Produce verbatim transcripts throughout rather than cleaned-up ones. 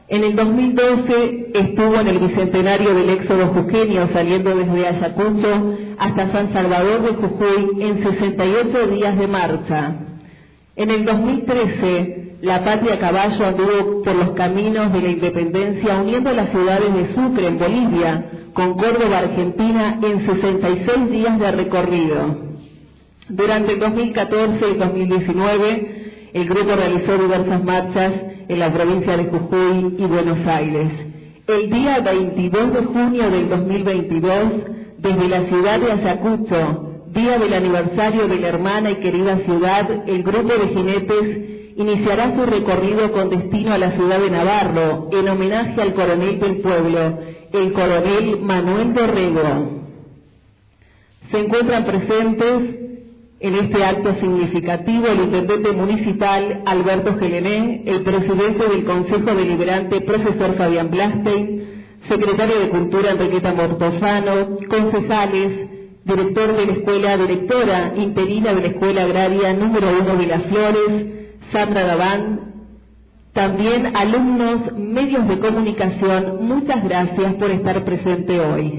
En el dos mil doce estuvo en el bicentenario del éxodo jujeño, saliendo desde Ayacucho hasta San Salvador de Jujuy en sesenta y ocho días de marcha. En el dos mil trece, la Patria a Caballo anduvo por los caminos de la independencia, uniendo las ciudades de Sucre, en Bolivia, con Córdoba, Argentina, en sesenta y seis días de recorrido. Durante el dos mil catorce y dos mil diecinueve, el grupo realizó diversas marchas en la provincia de Jujuy y Buenos Aires. El día veintidós de junio del dos mil veintidós, desde la ciudad de Ayacucho, día del aniversario de la hermana y querida ciudad, el grupo de jinetes iniciará su recorrido con destino a la ciudad de Navarro, en homenaje al coronel del pueblo, el coronel Manuel Dorrego. Se encuentran presentes en este acto significativo el intendente municipal Alberto Gelené, el presidente del Consejo Deliberante profesor Fabián Blastein, secretario de Cultura Enriqueta Mortofano, concejales, director de la escuela, directora interina de la Escuela Agraria número uno de Las Flores, Sandra Daván, también alumnos, medios de comunicación. Muchas gracias por estar presente hoy.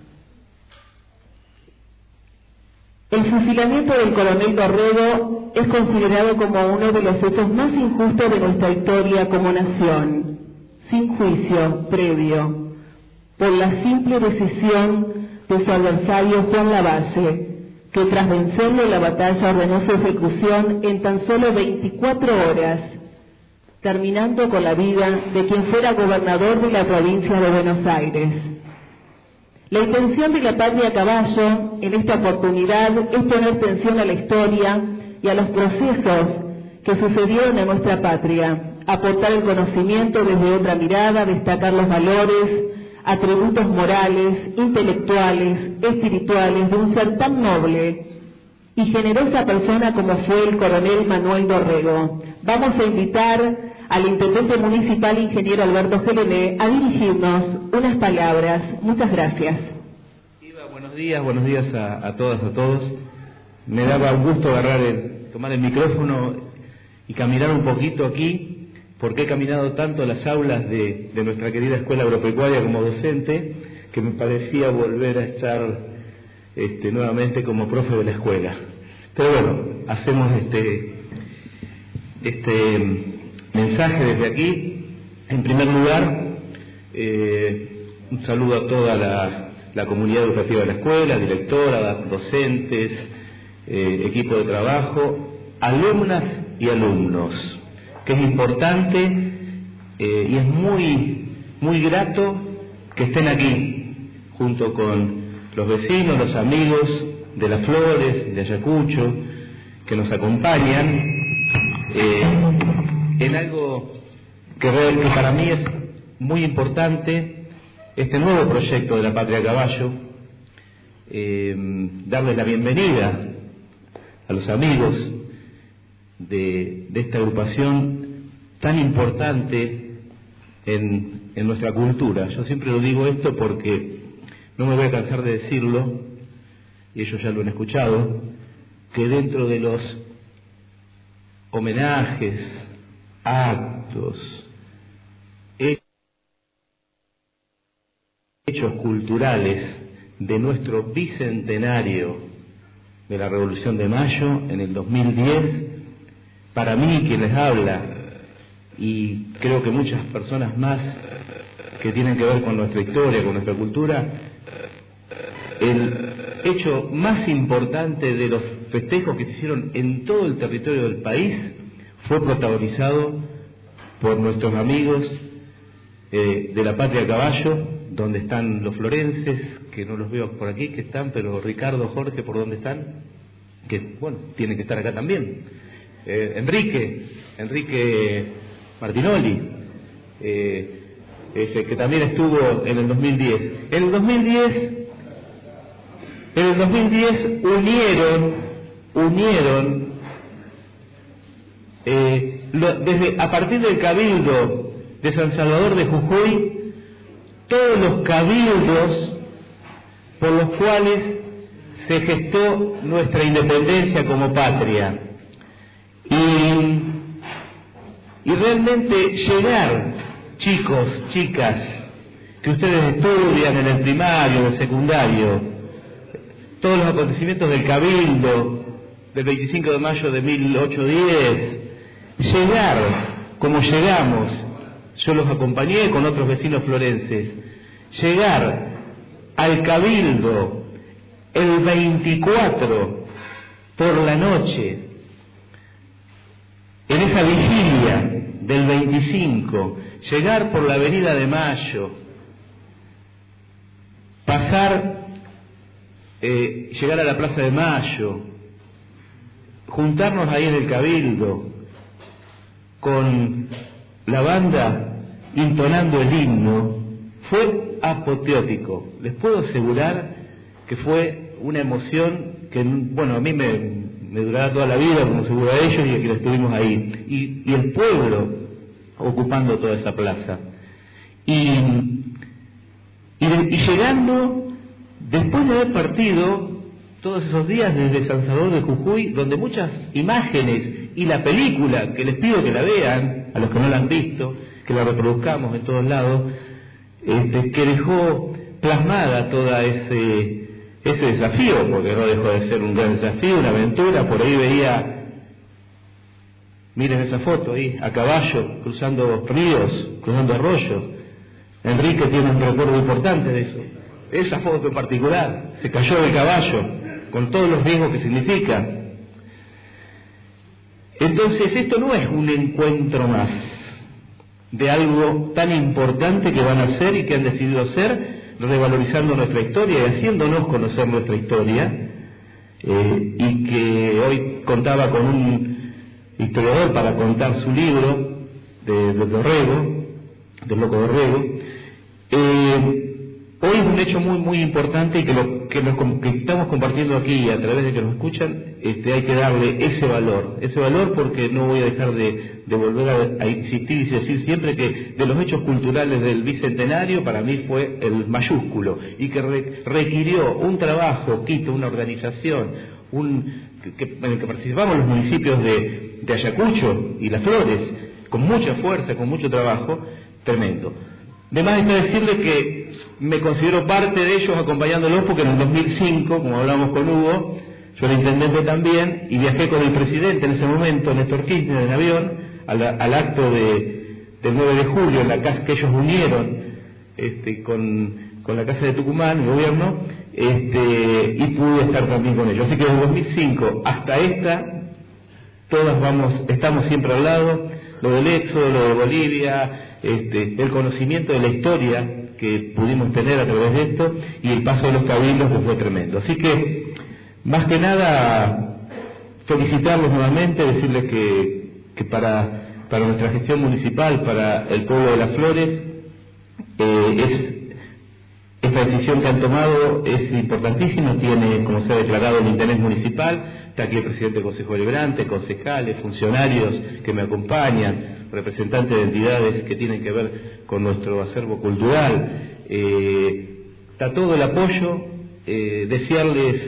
El fusilamiento del coronel Dorrego es considerado como uno de los hechos más injustos de nuestra historia como nación, sin juicio previo, por la simple decisión de su adversario Juan Lavalle, que tras vencerlo en la batalla ordenó su ejecución en tan solo veinticuatro horas, terminando con la vida de quien fuera gobernador de la provincia de Buenos Aires. La intención de la Patria a Caballo en esta oportunidad es poner atención a la historia y a los procesos que sucedieron en nuestra patria, aportar el conocimiento desde otra mirada, destacar los valores, atributos morales, intelectuales, espirituales de un ser tan noble y generosa persona como fue el coronel Manuel Dorrego. Vamos a invitar al intendente municipal, ingeniero Alberto Gelené, a dirigirnos unas palabras. Muchas gracias. Iba, buenos días, buenos días a, a todas, a todos. Me daba un gusto agarrar el, tomar el micrófono y caminar un poquito aquí, porque he caminado tanto a las aulas de, de nuestra querida Escuela Agropecuaria como docente, que me parecía volver a estar este, nuevamente como profe de la escuela. Pero bueno, hacemos este... este mensaje desde aquí. En primer lugar, eh, un saludo a toda la, la comunidad educativa de la escuela, directora, docentes, eh, equipo de trabajo, alumnas y alumnos, que es importante eh, y es muy, muy grato que estén aquí, junto con los vecinos, los amigos de Las Flores, de Ayacucho, que nos acompañan. Eh, en algo que, que para mí es muy importante, este nuevo proyecto de la Patria a Caballo, eh, darles la bienvenida a los amigos de, de esta agrupación tan importante en, en nuestra cultura. Yo siempre lo digo esto porque no me voy a cansar de decirlo, y ellos ya lo han escuchado, que dentro de los homenajes, actos, hechos culturales de nuestro bicentenario de la Revolución de Mayo en el dos mil diez, para mí, quien les habla, y creo que muchas personas más que tienen que ver con nuestra historia, con nuestra cultura, el hecho más importante de los festejos que se hicieron en todo el territorio del país fue protagonizado por nuestros amigos eh, de la Patria a Caballo, donde están los florenses, que no los veo por aquí, que están, pero Ricardo, Jorge, ¿por dónde están? Que, bueno, tienen que estar acá también. Eh, Enrique, Enrique Martinoli, eh, ese, que también estuvo en el dos mil diez. En el dos mil diez, en el dos mil diez unieron, unieron, eh, lo, desde a partir del Cabildo de San Salvador de Jujuy, todos los cabildos por los cuales se gestó nuestra independencia como patria. Y, y realmente llegar chicos, chicas, que ustedes estudian en el primario, en el secundario, todos los acontecimientos del Cabildo, del veinticinco de mayo de mil ochocientos diez, llegar como llegamos, yo los acompañé con otros vecinos florenses, llegar al Cabildo el veinticuatro por la noche, en esa vigilia del veinticinco, llegar por la Avenida de Mayo, pasar, eh, llegar a la Plaza de Mayo, juntarnos ahí en el Cabildo con la banda entonando el himno, fue apoteótico. Les puedo asegurar que fue una emoción que, bueno, a mí me, me durará toda la vida, como seguro a ellos y a quienes estuvimos ahí. Y, y el pueblo ocupando toda esa plaza. Y, y, de, y llegando, después de haber partido todos esos días desde San Salvador de Jujuy, donde muchas imágenes y la película, que les pido que la vean, a los que no la han visto, que la reproduzcamos en todos lados, este, que dejó plasmada toda ese, ese desafío, porque no dejó de ser un gran desafío, una aventura. Por ahí veía, miren esa foto ahí, a caballo, cruzando ríos, cruzando arroyos. Enrique tiene un recuerdo importante de eso. Esa foto en particular, se cayó del caballo, con todos los riesgos que significa. Entonces, esto no es un encuentro más de algo tan importante que van a hacer y que han decidido hacer, revalorizando nuestra historia y haciéndonos conocer nuestra historia, eh, y que hoy contaba con un historiador para contar su libro de, de Dorrego, del Loco Dorrego. Eh, hoy es un hecho muy muy importante y que lo que, nos, que estamos compartiendo aquí a través de que nos escuchan, este, hay que darle ese valor, ese valor porque no voy a dejar de, de volver a, a insistir y decir siempre que de los hechos culturales del Bicentenario para mí fue el mayúsculo y que re, requirió un trabajo, quito, una organización, un, que, en el que participamos los municipios de, de Ayacucho y Las Flores, con mucha fuerza, con mucho trabajo, tremendo. De más está decirles que me considero parte de ellos acompañándolos porque en el dos mil cinco, como hablamos con Hugo, yo era intendente también y viajé con el presidente en ese momento, Néstor Kirchner, en avión, al, al acto de, del nueve de julio, en la casa que ellos unieron este, con, con la Casa de Tucumán, el gobierno, este, y pude estar también con ellos. Así que desde el dos mil cinco hasta esta, todas vamos, estamos siempre al lado, lo del éxodo, lo de Bolivia, Este, el conocimiento de la historia que pudimos tener a través de esto y el paso de los cabildos que fue tremendo. Así que, más que nada, felicitarlos nuevamente, decirles que, que para, para nuestra gestión municipal, para el pueblo de Las Flores, eh, es, esta decisión que han tomado es importantísima, tiene, como se ha declarado, el interés municipal. Está aquí el presidente del Consejo Deliberante, concejales, funcionarios que me acompañan, representantes de entidades que tienen que ver con nuestro acervo cultural. Eh, está todo el apoyo, eh, desearles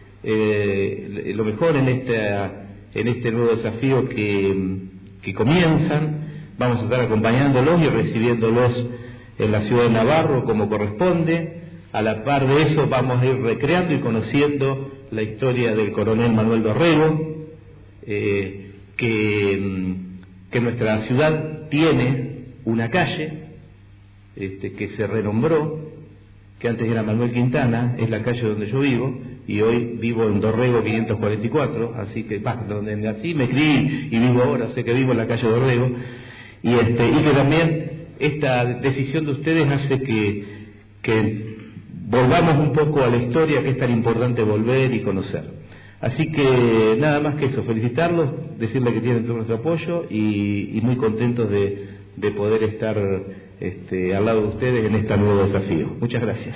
eh, lo mejor en, esta, en este nuevo desafío que, que comienzan. Vamos a estar acompañándolos y recibiéndolos en la ciudad de Navarro como corresponde. A la par de eso vamos a ir recreando y conociendo la historia del coronel Manuel Dorrego, eh, que, que nuestra ciudad tiene una calle este, que se renombró, que antes era Manuel Quintana, es la calle donde yo vivo, y hoy vivo en Dorrego quinientos cuarenta y cuatro, así que, bah, donde nací, me crié y vivo ahora, sé que vivo en la calle Dorrego, y, este, y que también esta decisión de ustedes hace que, que volvamos un poco a la historia, que es tan importante volver y conocer. Así que nada más que eso, felicitarlos, decirles que tienen todo nuestro apoyo y, y muy contentos de, de poder estar este, al lado de ustedes en este nuevo desafío. Muchas gracias.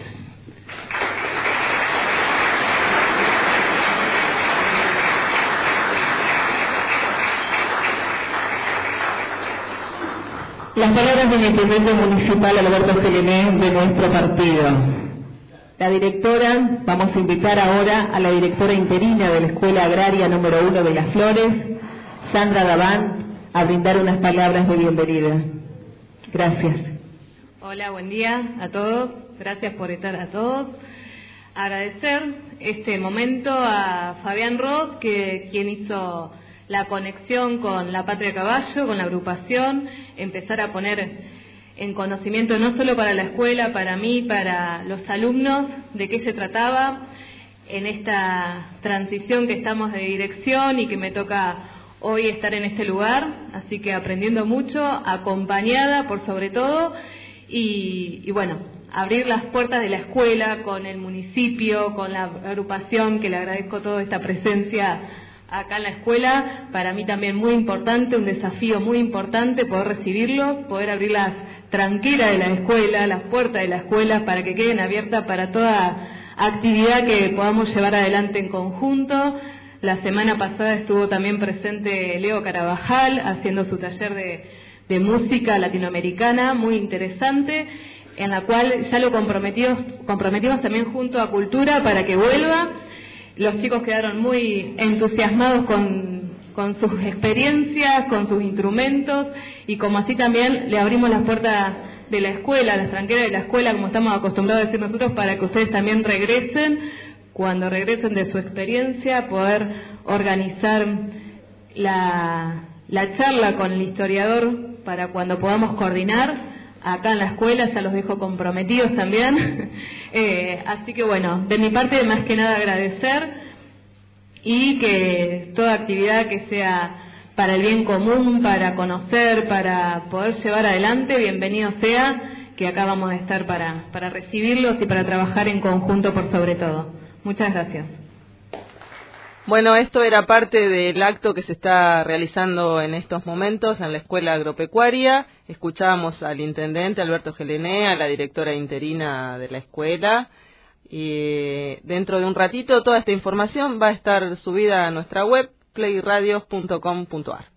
Las palabras del intendente municipal Alberto Gelené de nuestro partido. La directora, vamos a invitar ahora a la directora interina de la Escuela Agraria número uno de Las Flores, Sandra Daván, a brindar unas palabras de bienvenida. Gracias. Hola, buen día a todos. Gracias por estar a todos. Agradecer este momento a Fabián Roth, que quien hizo la conexión con la Patria Caballo, con la agrupación, empezar a poner en conocimiento no solo para la escuela, para mí, para los alumnos, de qué se trataba en esta transición que estamos de dirección y que me toca hoy estar en este lugar, así que aprendiendo mucho, acompañada por sobre todo, y, y bueno, abrir las puertas de la escuela con el municipio, con la agrupación, que le agradezco toda esta presencia acá en la escuela, para mí también muy importante, un desafío muy importante poder recibirlo, poder abrir las tranqueras de la escuela, las puertas de la escuela, para que queden abiertas para toda actividad que podamos llevar adelante en conjunto. La semana pasada estuvo también presente Leo Carabajal haciendo su taller de, de música latinoamericana, muy interesante, en la cual ya lo comprometimos, comprometimos también junto a Cultura para que vuelva. Los chicos quedaron muy entusiasmados con con sus experiencias, con sus instrumentos, y como así también le abrimos las puertas de la escuela, las tranqueras de la escuela, como estamos acostumbrados a decir nosotros, para que ustedes también regresen, cuando regresen de su experiencia, poder organizar la, la charla con el historiador para cuando podamos coordinar acá en la escuela, ya los dejo comprometidos también. eh, así que bueno, de mi parte más que nada agradecer, y que toda actividad que sea para el bien común, para conocer, para poder llevar adelante, bienvenido sea, que acá vamos a estar para, para recibirlos y para trabajar en conjunto por sobre todo. Muchas gracias. Bueno, esto era parte del acto que se está realizando en estos momentos en la Escuela Agropecuaria. Escuchábamos al intendente Alberto Gelené, a la directora interina de la escuela. Y dentro de un ratito toda esta información va a estar subida a nuestra web play radios punto com punto ar.